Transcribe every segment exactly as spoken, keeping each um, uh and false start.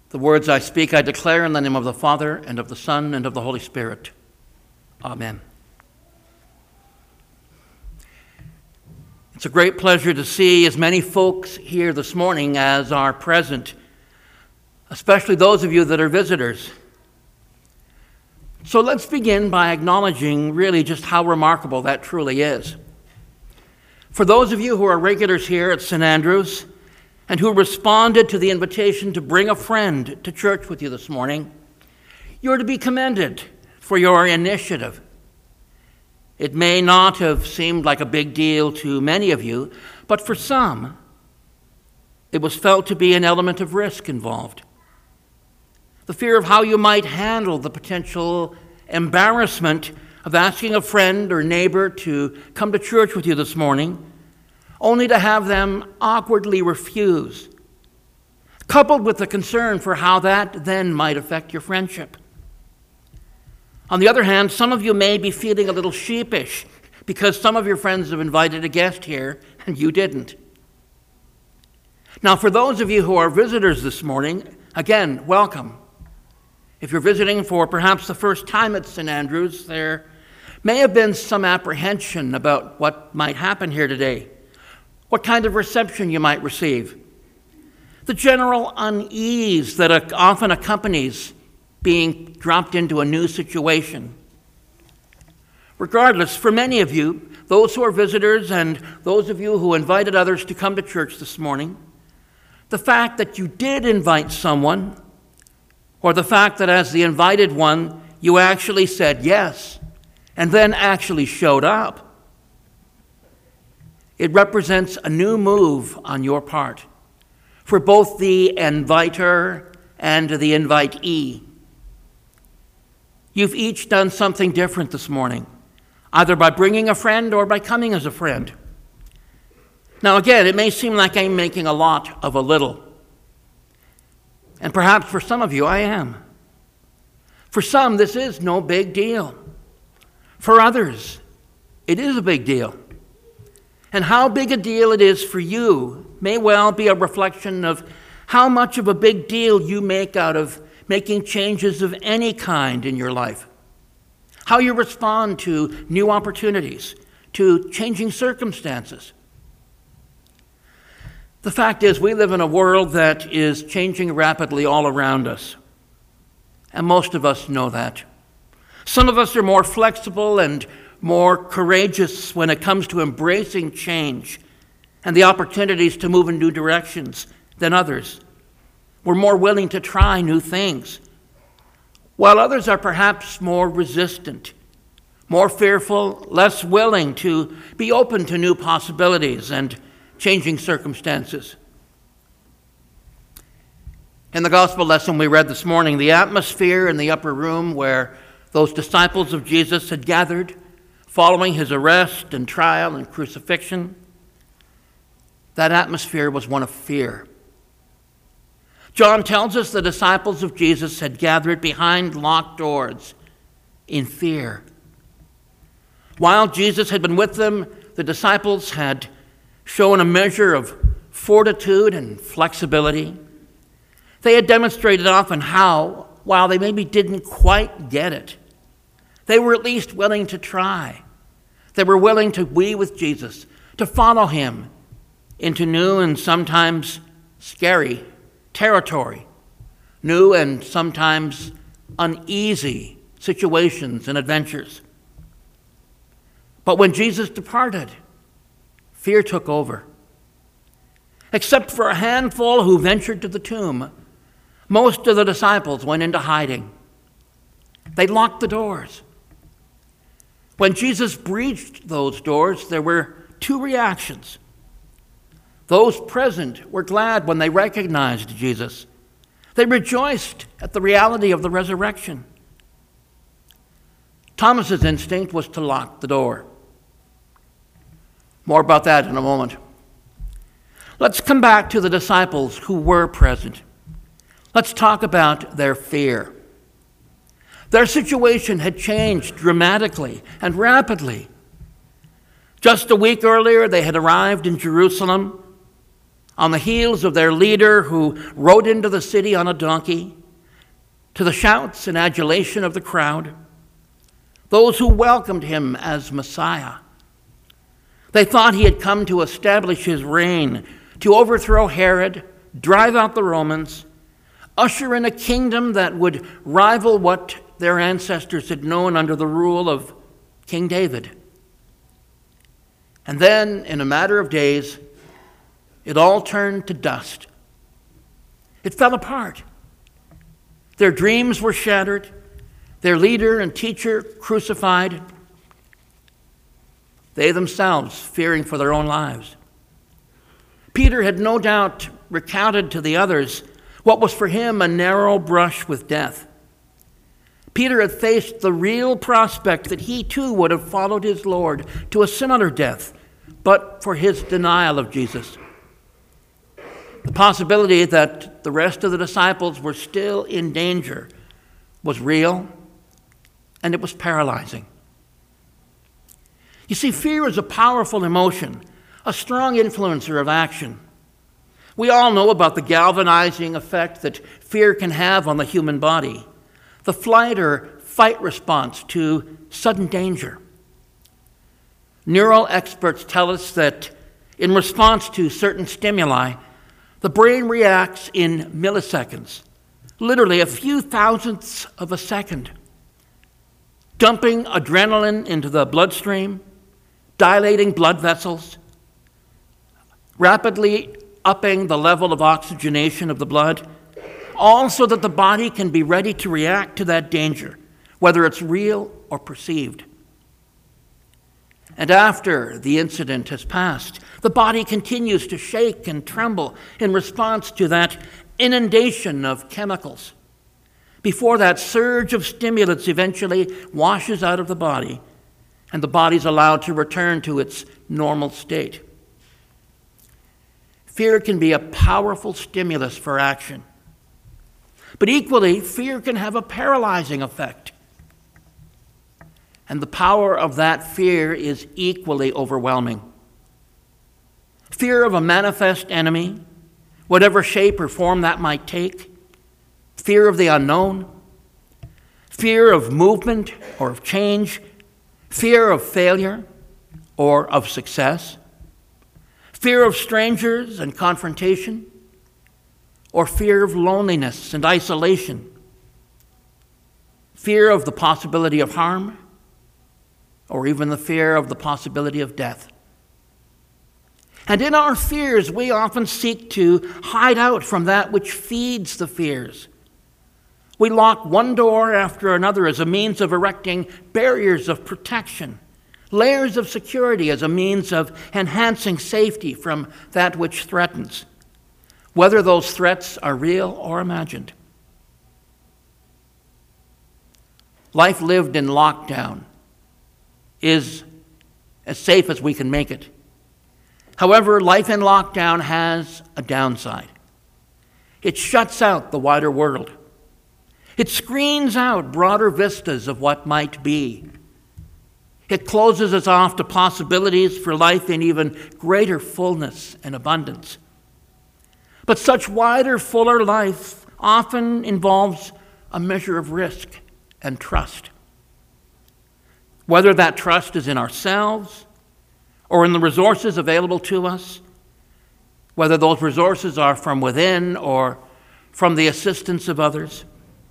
The words I speak, I declare in the name of the Father, and of the Son, and of the Holy Spirit. Amen. It's a great pleasure to see as many folks here this morning as are present, especially those of you that are visitors. So let's begin by acknowledging really just how remarkable that truly is. For those of you who are regulars here at Saint Andrew's, and who responded to the invitation to bring a friend to church with you this morning, you're to be commended for your initiative. It may not have seemed like a big deal to many of you, but for some, it was felt to be an element of risk involved. The fear of how you might handle the potential embarrassment of asking a friend or neighbor to come to church with you this morning, only to have them awkwardly refuse, coupled with the concern for how that then might affect your friendship. On the other hand, some of you may be feeling a little sheepish because some of your friends have invited a guest here and you didn't. Now, for those of you who are visitors this morning, again, welcome. If you're visiting for perhaps the first time at Saint Andrew's, there may have been some apprehension about what might happen here today, what kind of reception you might receive, the general unease that often accompanies being dropped into a new situation. Regardless, for many of you, those who are visitors and those of you who invited others to come to church this morning, the fact that you did invite someone, or the fact that as the invited one, you actually said yes, and then actually showed up, it represents a new move on your part for both the inviter and the invitee. You've each done something different this morning, either by bringing a friend or by coming as a friend. Now again, it may seem like I'm making a lot of a little. And perhaps for some of you, I am. For some, this is no big deal. For others, it is a big deal. And how big a deal it is for you may well be a reflection of how much of a big deal you make out of making changes of any kind in your life, how you respond to new opportunities, to changing circumstances. The fact is, we live in a world that is changing rapidly all around us, and most of us know that. Some of us are more flexible and more courageous when it comes to embracing change and the opportunities to move in new directions than others. We're more willing to try new things, while others are perhaps more resistant, more fearful, less willing to be open to new possibilities and changing circumstances. In the gospel lesson we read this morning, the atmosphere in the upper room where those disciples of Jesus had gathered following his arrest and trial and crucifixion, that atmosphere was one of fear. John tells us the disciples of Jesus had gathered behind locked doors in fear. While Jesus had been with them, the disciples had shown a measure of fortitude and flexibility. They had demonstrated often how, while they maybe didn't quite get it, they were at least willing to try. They were willing to be with Jesus, to follow him into new and sometimes scary territory, new and sometimes uneasy situations and adventures. But when Jesus departed, fear took over. Except for a handful who ventured to the tomb, most of the disciples went into hiding. They locked the doors. When Jesus breached those doors, there were two reactions. Those present were glad when they recognized Jesus. They rejoiced at the reality of the resurrection. Thomas's instinct was to lock the door. More about that in a moment. Let's come back to the disciples who were present. Let's talk about their fear. Their situation had changed dramatically and rapidly. Just a week earlier, they had arrived in Jerusalem on the heels of their leader who rode into the city on a donkey, to the shouts and adulation of the crowd, those who welcomed him as Messiah. They thought he had come to establish his reign, to overthrow Herod, drive out the Romans, usher in a kingdom that would rival what their ancestors had known under the rule of King David. And then, in a matter of days, it all turned to dust. It fell apart. Their dreams were shattered, their leader and teacher crucified, they themselves fearing for their own lives. Peter had no doubt recounted to the others what was for him a narrow brush with death. Peter had faced the real prospect that he too would have followed his Lord to a similar death, but for his denial of Jesus. The possibility that the rest of the disciples were still in danger was real, and it was paralyzing. You see, fear is a powerful emotion, a strong influencer of action. We all know about the galvanizing effect that fear can have on the human body, the flight or fight response to sudden danger. Neural experts tell us that in response to certain stimuli, the brain reacts in milliseconds, literally a few thousandths of a second, dumping adrenaline into the bloodstream, dilating blood vessels, rapidly upping the level of oxygenation of the blood, all so that the body can be ready to react to that danger, whether it's real or perceived. And after the incident has passed, the body continues to shake and tremble in response to that inundation of chemicals, before that surge of stimulants eventually washes out of the body and the body's allowed to return to its normal state. Fear can be a powerful stimulus for action. But equally, fear can have a paralyzing effect. And the power of that fear is equally overwhelming. Fear of a manifest enemy, whatever shape or form that might take. Fear of the unknown. Fear of movement or of change. Fear of failure or of success. Fear of strangers and confrontation. Or fear of loneliness and isolation. Fear of the possibility of harm, or even the fear of the possibility of death. And in our fears, we often seek to hide out from that which feeds the fears. We lock one door after another as a means of erecting barriers of protection, layers of security as a means of enhancing safety from that which threatens, whether those threats are real or imagined. Life lived in lockdown is as safe as we can make it. However, life in lockdown has a downside. It shuts out the wider world. It screens out broader vistas of what might be. It closes us off to possibilities for life in even greater fullness and abundance. But such wider, fuller life often involves a measure of risk and trust. Whether that trust is in ourselves or in the resources available to us, whether those resources are from within or from the assistance of others.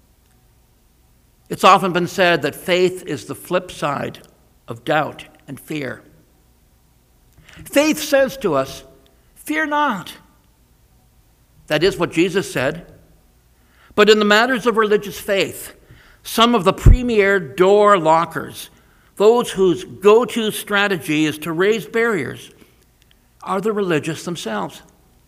It's often been said that faith is the flip side of doubt and fear. Faith says to us, fear not. That is what Jesus said. But in the matters of religious faith, some of the premier door lockers, those whose go-to strategy is to raise barriers, are the religious themselves.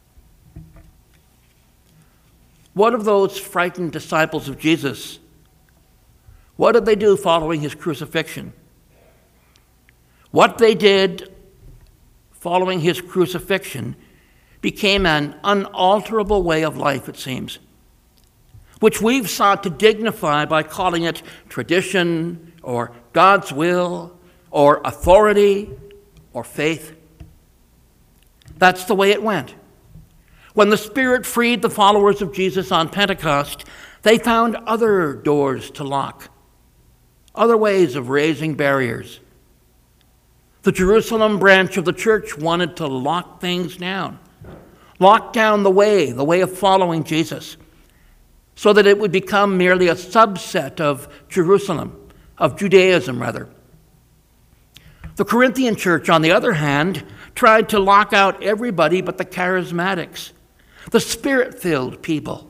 What of those frightened disciples of Jesus? What did they do following his crucifixion? What they did following his crucifixion became an unalterable way of life, it seems, which we've sought to dignify by calling it tradition or God's will or authority or faith. That's the way it went. When the Spirit freed the followers of Jesus on Pentecost, they found other doors to lock, other ways of raising barriers. The Jerusalem branch of the church wanted to lock things down, lock down the way, the way of following Jesus, so that it would become merely a subset of Jerusalem, of Judaism rather. The Corinthian church, on the other hand, tried to lock out everybody but the charismatics, the Spirit-filled people.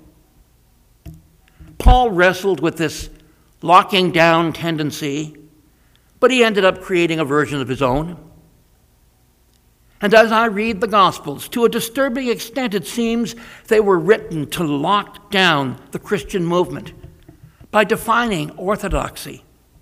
Paul wrestled with this locking down tendency, but he ended up creating a version of his own. And as I read the Gospels, to a disturbing extent, it seems they were written to lock down the Christian movement by defining orthodoxy.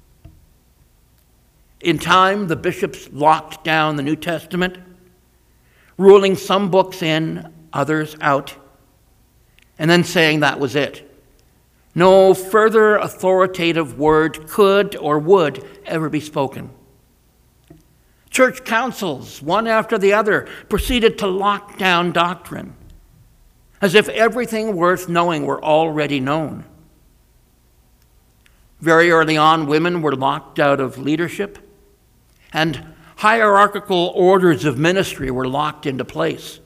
In time, the bishops locked down the New Testament, ruling some books in, others out, and then saying that was it. No further authoritative word could or would ever be spoken. Church councils, one after the other, proceeded to lock down doctrine, as if everything worth knowing were already known. Very early on, women were locked out of leadership, and hierarchical orders of ministry were locked into place.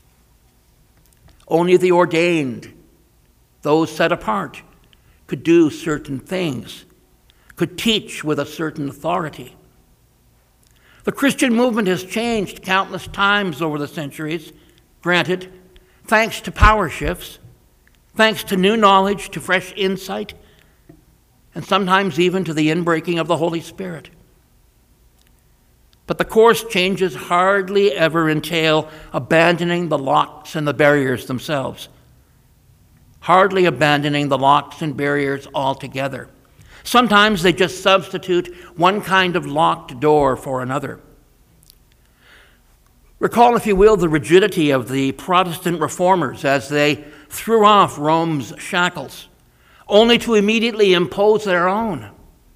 Only the ordained, those set apart, could do certain things, could teach with a certain authority. The Christian movement has changed countless times over the centuries, granted, thanks to power shifts, thanks to new knowledge, to fresh insight, and sometimes even to the inbreaking of the Holy Spirit. But the course changes hardly ever entail abandoning the locks and the barriers themselves, hardly abandoning the locks and barriers altogether. Sometimes they just substitute one kind of locked door for another. Recall, if you will, the rigidity of the Protestant reformers as they threw off Rome's shackles, only to immediately impose their own.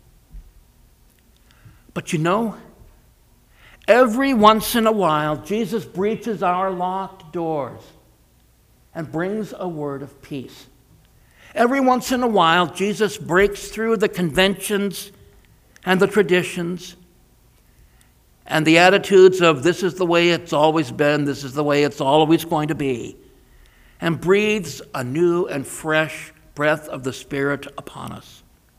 But you know, every once in a while, Jesus breaches our locked doors and brings a word of peace. Every once in a while, Jesus breaks through the conventions and the traditions and the attitudes of this is the way it's always been, this is the way it's always going to be, and breathes a new and fresh breath of the Spirit upon us.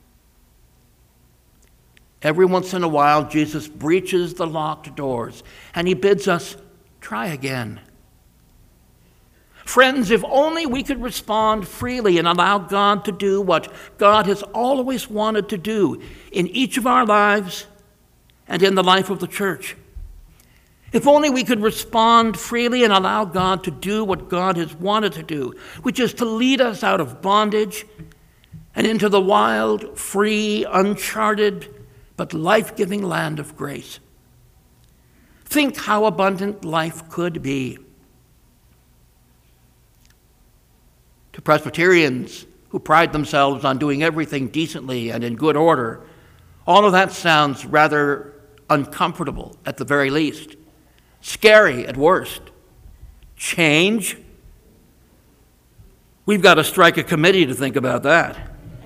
Every once in a while, Jesus breaches the locked doors, and he bids us try again. Friends, if only we could respond freely and allow God to do what God has always wanted to do in each of our lives and in the life of the church. If only we could respond freely and allow God to do what God has wanted to do, which is to lead us out of bondage and into the wild, free, uncharted, but life-giving land of grace. Think how abundant life could be. To Presbyterians who pride themselves on doing everything decently and in good order, all of that sounds rather uncomfortable at the very least, scary at worst. Change? We've got to strike a committee to think about that.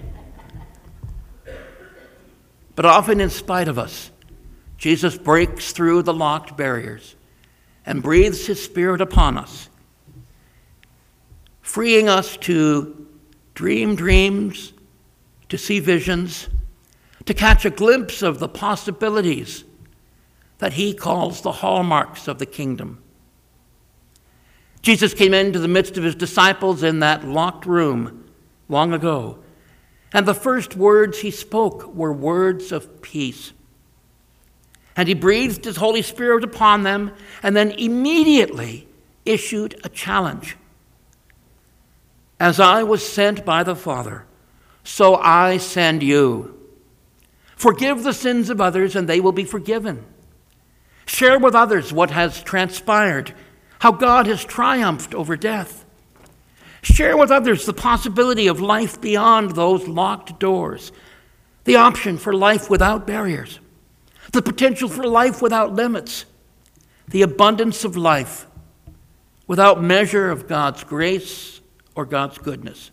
But often in spite of us, Jesus breaks through the locked barriers and breathes his Spirit upon us, freeing us to dream dreams, to see visions, to catch a glimpse of the possibilities that he calls the hallmarks of the kingdom. Jesus came into the midst of his disciples in that locked room long ago, and the first words he spoke were words of peace. And he breathed his Holy Spirit upon them, and then immediately issued a challenge. As I was sent by the Father, so I send you. Forgive the sins of others, and they will be forgiven. Share with others what has transpired, how God has triumphed over death. Share with others the possibility of life beyond those locked doors, the option for life without barriers, the potential for life without limits, the abundance of life without measure of God's grace or God's goodness.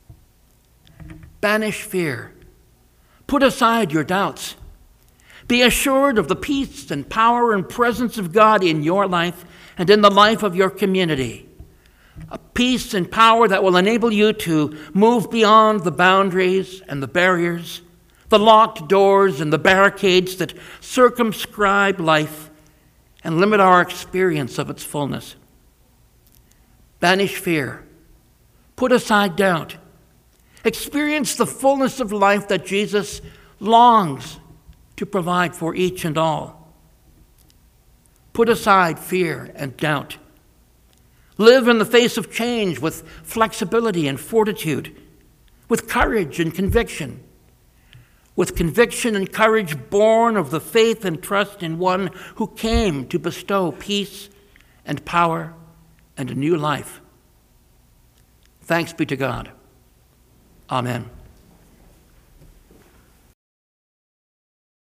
Banish fear. Put aside your doubts. Be assured of the peace and power and presence of God in your life and in the life of your community. A peace and power that will enable you to move beyond the boundaries and the barriers, the locked doors and the barricades that circumscribe life and limit our experience of its fullness. Banish fear. Put aside doubt. Experience the fullness of life that Jesus longs to provide for each and all. Put aside fear and doubt. Live in the face of change with flexibility and fortitude, with courage and conviction, with conviction and courage born of the faith and trust in one who came to bestow peace and power and a new life. Thanks be to God. Amen.